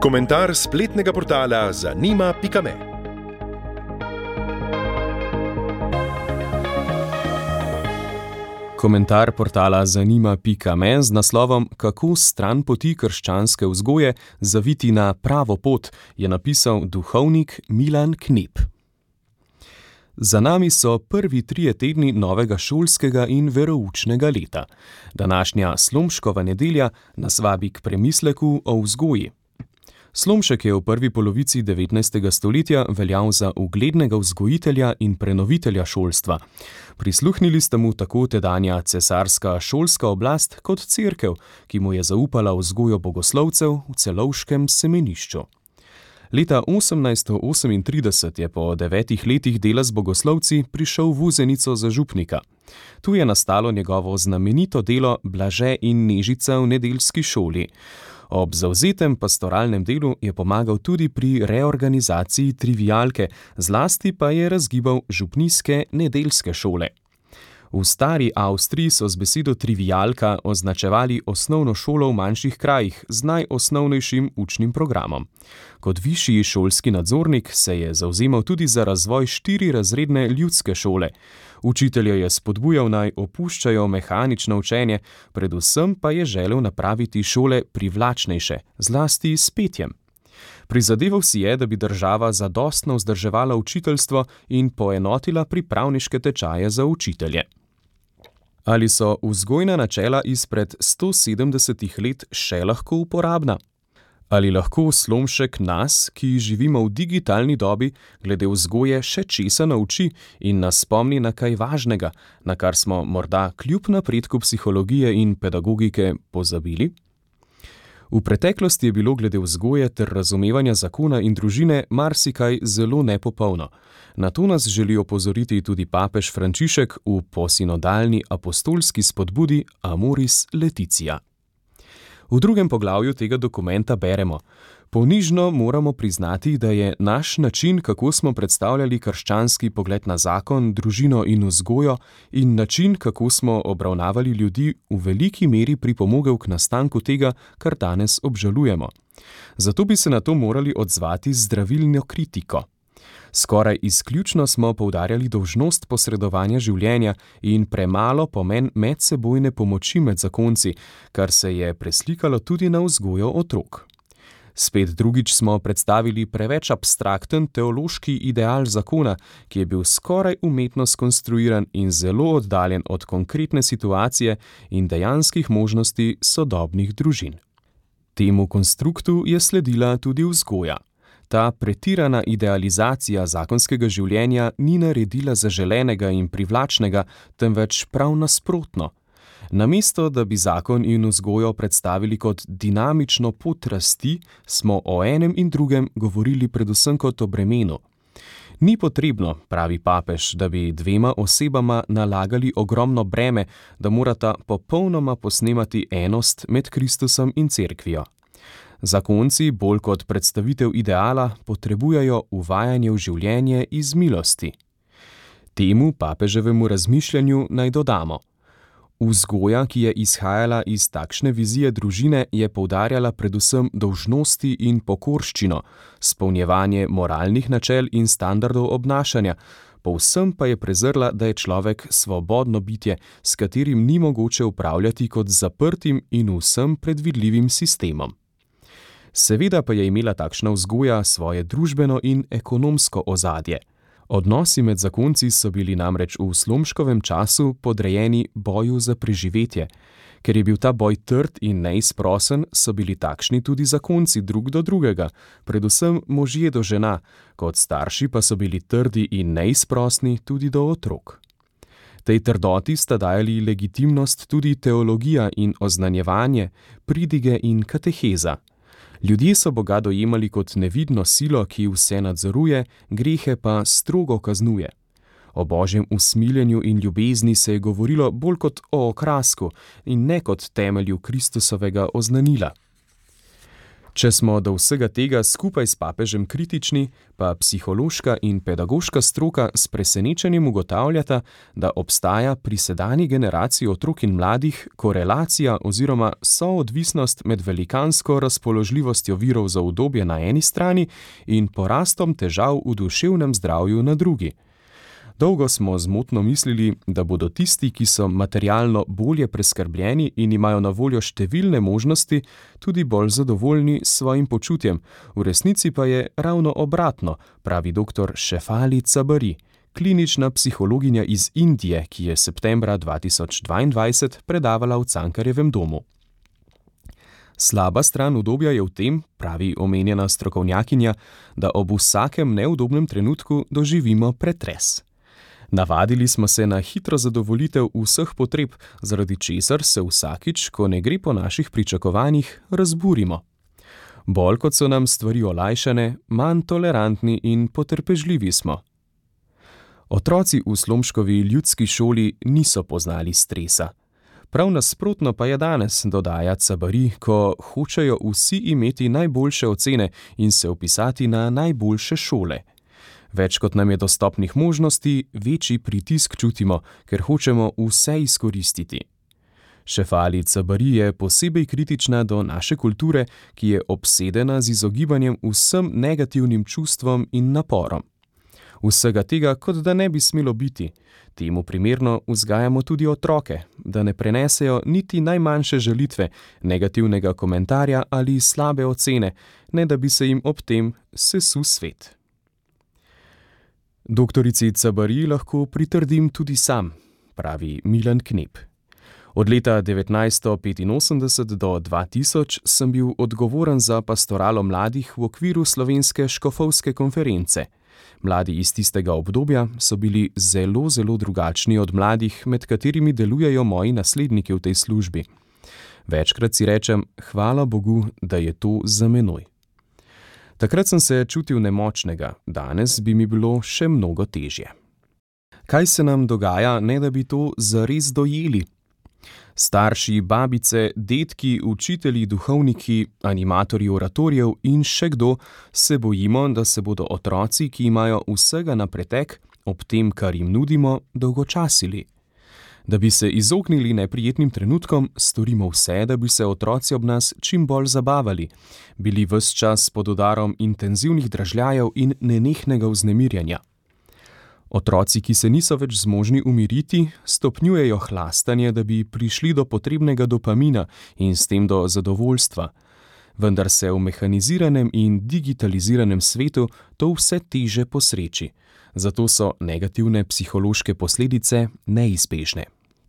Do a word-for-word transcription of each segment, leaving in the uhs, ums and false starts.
Komentar spletnega portala zanima pika me. Komentar portala zanima pika me z naslovom Kako stran poti krščanske vzgoje zaviti na pravo pot, je napisal duhovnik Milan Knep. Za nami so prvi trije tedni novega šolskega in veroučnega leta. Današnja Slomškova nedelja nas vabi k premisleku o vzgoji. Slomšek je v prvi polovici devetnajstega stoletja veljal za uglednega vzgojitelja in prenovitelja šolstva. Prisluhnili sta mu tako tedanja cesarska šolska oblast kot cerkev, ki mu je zaupala vzgojo bogoslovcev v celovškem semenišču. Leta osemnajststo osemintrideset je po devetih letih dela z bogoslovci prišel v Vuzenico za župnika. Tu je nastalo njegovo znamenito delo Blaže in Nežica v nedeljski šoli. Ob zavzetem pastoralnem delu je pomagal tudi pri reorganizaciji trivialke, zlasti pa je razgibal župnijske nedeljske šole. V stari Avstriji so z besedo trivialka označevali osnovno šolo v manjših krajih z najosnovnejšim učnim programom. Kot višji šolski nadzornik se je zavzemal tudi za razvoj štirirazredne ljudske šole. Učitelje je spodbujal naj opuščajo mehanično učenje, predvsem pa je želel napraviti šole privlačnejše, zlasti s petjem. Prizadeval si je, da bi država zadostno vzdrževala učiteljstvo in poenotila pripravniške tečaje za učitelje. Ali so vzgojna načela izpred sto sedemdesetih let še lahko uporabna? Ali lahko Slomšek nas, ki živimo v digitalni dobi, glede vzgoje še česa nauči in nas spomni na kaj važnega, na kar smo morda kljub napredku psihologije in pedagogike pozabili? V preteklosti je bilo glede vzgoje ter razumevanja zakona in družine marsikaj zelo nepopolno. Na to nas želi opozoriti tudi papež Frančišek v posinodalni apostolski spodbudi Amoris Laetitia. V drugem poglavju tega dokumenta beremo: Ponižno moramo priznati, da je naš način, kako smo predstavljali krščanski pogled na zakon, družino in vzgojo, in način, kako smo obravnavali ljudi, v veliki meri pripomogel k nastanku tega, kar danes obžalujemo. Zato bi se na to morali odzvati z zdravilno kritiko. Skoraj izključno smo poudarjali dolžnost posredovanja življenja in premalo pomen medsebojne pomoči med zakonci, kar se je preslikalo tudi na vzgojo otrok. Spet drugič smo predstavili preveč abstrakten teološki ideal zakona, ki je bil skoraj umetno skonstruiran in zelo oddaljen od konkretne situacije in dejanskih možnosti sodobnih družin. Temu konstruktu je sledila tudi vzgoja. Ta pretirana idealizacija zakonskega življenja ni naredila zaželenega in privlačnega, temveč prav nasprotno. Namesto, da bi zakon in vzgojo predstavili kot dinamično pot rasti, smo o enem in drugem govorili predvsem kot o bremenu. Ni potrebno, pravi papež, da bi dvema osebama nalagali ogromno breme, da morata popolnoma posnemati enost med Kristusom in cerkvijo. Zakonci, bolj kot predstavitev ideala, potrebujejo uvajanje v življenje iz milosti. Temu papeževemu razmišljanju naj dodamo: vzgoja, ki je izhajala iz takšne vizije družine, je poudarjala predvsem dolžnosti in pokorščino, spolnjevanje moralnih načel in standardov obnašanja, povsem pa je prezrla, da je človek svobodno bitje, s katerim ni mogoče upravljati kot zaprtim in vsem predvidljivim sistemom. Seveda pa je imela takšna vzgoja svoje družbeno in ekonomsko ozadje. Odnosi med zakonci so bili namreč v Slomškovem času podrejeni boju za preživetje. Ker je bil ta boj trd in neizprosen, so bili takšni tudi zakonci drug do drugega, predvsem možje do žena, kot starši pa so bili trdi in neizprosni tudi do otrok. Tej trdoti sta dajali legitimnost tudi teologija in oznanjevanje, pridige in kateheza. Ljudje so Boga dojemali kot nevidno silo, ki vse nadzoruje, grehe pa strogo kaznuje. O božjem usmiljenju in ljubezni se je govorilo bolj kot o okrasku in ne kot temelju Kristusovega oznanila. Če smo do vsega tega skupaj s papežem kritični, pa psihološka in pedagoška stroka s presenečenjem ugotavljata, da obstaja pri sedanji generaciji otrok in mladih korelacija oziroma soodvisnost med velikansko razpoložljivostjo virov za udobje na eni strani in porastom težav v duševnem zdravju na drugi. Dolgo smo zmotno mislili, da bodo tisti, ki so materialno bolje preskrbljeni in imajo na voljo številne možnosti, tudi bolj zadovoljni s svojim počutjem. V resnici pa je ravno obratno, pravi doktor Shefali Tsabari, klinična psihologinja iz Indije, ki je septembra dva tisoč dvaindvajset predavala v Cankarjevem domu. Slaba stran udobja je v tem, pravi omenjena strokovnjakinja, da ob vsakem neudobnem trenutku doživimo pretres. Navadili smo se na hitro zadovoljitev vseh potreb, zaradi česar se vsakič, ko ne gre po naših pričakovanjih, razburimo. Bolj kot so nam stvari olajšane, manj tolerantni in potrpežljivi smo. Otroci v Slomškovi ljudski šoli niso poznali stresa. Prav nasprotno pa je danes, dodaja Tsabari, ko hočejo vsi imeti najboljše ocene in se vpisati na najboljše šole. Več kot nam je dostopnih možnosti, večji pritisk čutimo, ker hočemo vse izkoristiti. Shefali Tsabari je posebej kritična do naše kulture, ki je obsedena z izogibanjem vsem negativnim čustvom in naporom. Vsega tega, kot da ne bi smelo biti. Temu primerno vzgajamo tudi otroke, da ne prenesejo niti najmanjše žalitve, negativnega komentarja ali slabe ocene, ne da bi se jim ob tem sesul svet. Doktorici Tsabari lahko pritrdim tudi sam, pravi Milan Knip. Od leta devetnajststo petinosemdeset do dva tisoč sem bil odgovoren za pastoralo mladih v okviru Slovenske škofovske konference. Mladi iz tistega obdobja so bili zelo, zelo drugačni od mladih, med katerimi delujejo moji nasledniki v tej službi. Večkrat si rečem, hvala Bogu, da je to za menoj. Takrat sem se čutil nemočnega, danes bi mi bilo še mnogo težje. Kaj se nam dogaja, ne da bi to zares dojeli? Starši, babice, dedki, učitelji, duhovniki, animatorji oratorijev in še kdo se bojimo, da se bodo otroci, ki imajo vsega na pretek, ob tem, kar jim nudimo, dolgočasili. Da bi se izognili neprijetnim trenutkom, storimo vse, da bi se otroci ob nas čim bolj zabavali, bili ves čas pod udarom intenzivnih dražljajev in nenehnega vznemirjanja. Otroci, ki se niso več zmožni umiriti, stopnjujejo hlastanje, da bi prišli do potrebnega dopamina in s tem do zadovoljstva. Vendar se v mehaniziranem in digitaliziranem svetu to vse teže posreči. Zato so negativne psihološke posledice neizbežne.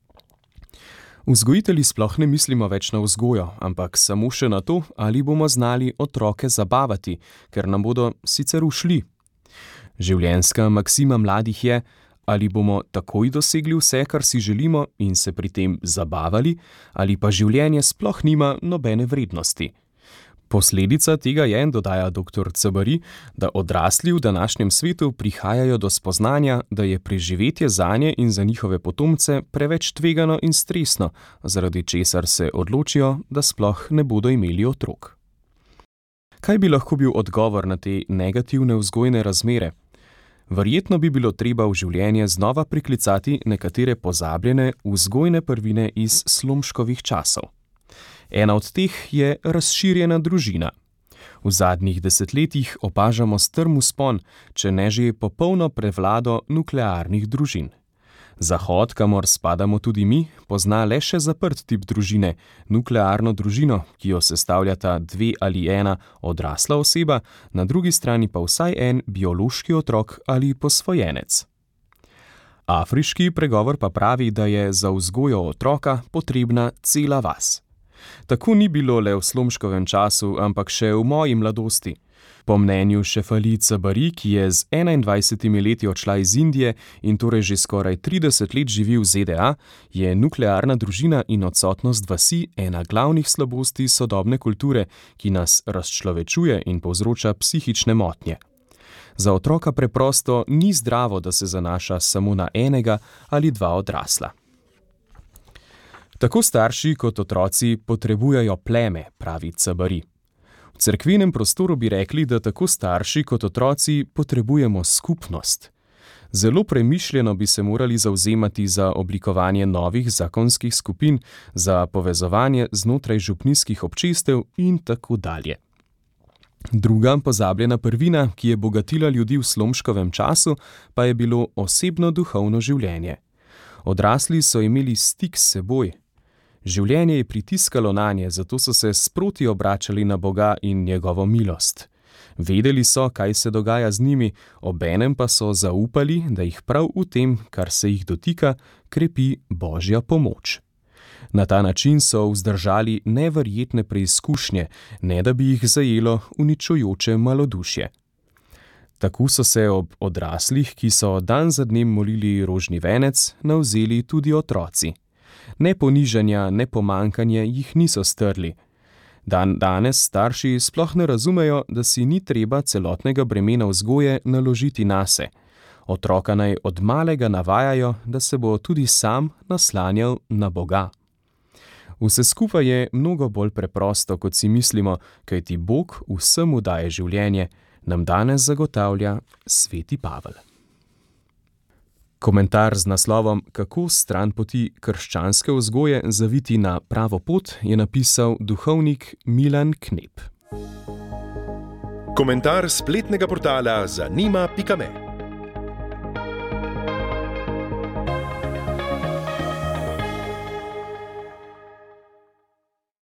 Vzgojitelji sploh ne mislimo več na vzgojo, ampak samo še na to, ali bomo znali otroke zabavati, ker nam bodo sicer ušli. Življenjska maksima mladih je, ali bomo takoj dosegli vse, kar si želimo in se pri tem zabavali, ali pa življenje sploh nima nobene vrednosti. Posledica tega je, dodaja doktor Tsabari, da odrasli v današnjem svetu prihajajo do spoznanja, da je preživetje zanje in za njihove potomce preveč tvegano in stresno, zaradi česar se odločijo, da sploh ne bodo imeli otrok. Kaj bi lahko bil odgovor na te negativne vzgojne razmere? Verjetno bi bilo treba v življenje znova priklicati nekatere pozabljene vzgojne prvine iz Slomškovih časov. Ena od teh je razširjena družina. V zadnjih desetletjih opažamo strm vzpon, če ne že popolno prevlado nuklearnih družin. Zahod, kamor spadamo tudi mi, pozna le še zaprt tip družine, nuklearno družino, ki jo sestavljata dve ali ena odrasla oseba, na drugi strani pa vsaj en biološki otrok ali posvojenec. Afriški pregovor pa pravi, da je za vzgojo otroka potrebna cela vas. Tako ni bilo le v Slomškovem času, ampak še v moji mladosti. Po mnenju Shefali Tsabari, ki je z enaindvajsetimi leti odšla iz Indije in torej že skoraj trideset let živi v Z D A, je nuklearna družina in odsotnost vasi ena glavnih slabosti sodobne kulture, ki nas razčlovečuje in povzroča psihične motnje. Za otroka preprosto ni zdravo, da se zanaša samo na enega ali dva odrasla. Tako starši kot otroci potrebujejo pleme, pravi Tsabari. V cerkvenem prostoru bi rekli, da tako starši kot otroci potrebujemo skupnost. Zelo premišljeno bi se morali zavzemati za oblikovanje novih zakonskih skupin, za povezovanje znotraj župnijskih občestev in tako dalje. Druga pozabljena prvina, ki je bogatila ljudi v Slomškovem času, pa je bilo osebno duhovno življenje. Odrasli so imeli stik s seboj. Življenje je pritiskalo nanje, zato so se sproti obračali na Boga in njegovo milost. Vedeli so, kaj se dogaja z njimi, obenem pa so zaupali, da jih prav v tem, kar se jih dotika, krepi Božja pomoč. Na ta način so vzdržali neverjetne preizkušnje, ne da bi jih zajelo uničujoče malodušje. Tako so se ob odraslih, ki so dan za dnem molili rožni venec, navzeli tudi otroci. Ne ponižanja, ne pomankanje jih niso strli. Dan danes starši sploh ne razumejo, da si ni treba celotnega bremena vzgoje naložiti nase. Otroka naj od malega navajajo, da se bo tudi sam naslanjal na Boga. Vse skupaj je mnogo bolj preprosto, kot si mislimo, kajti Bog vsemu daje življenje, nam danes zagotavlja sveti Pavel. Komentar z naslovom Kako stran poti krščanske vzgoje zaviti na pravo pot je napisal duhovnik Milan Knep. Komentar spletnega portala zanima pika me.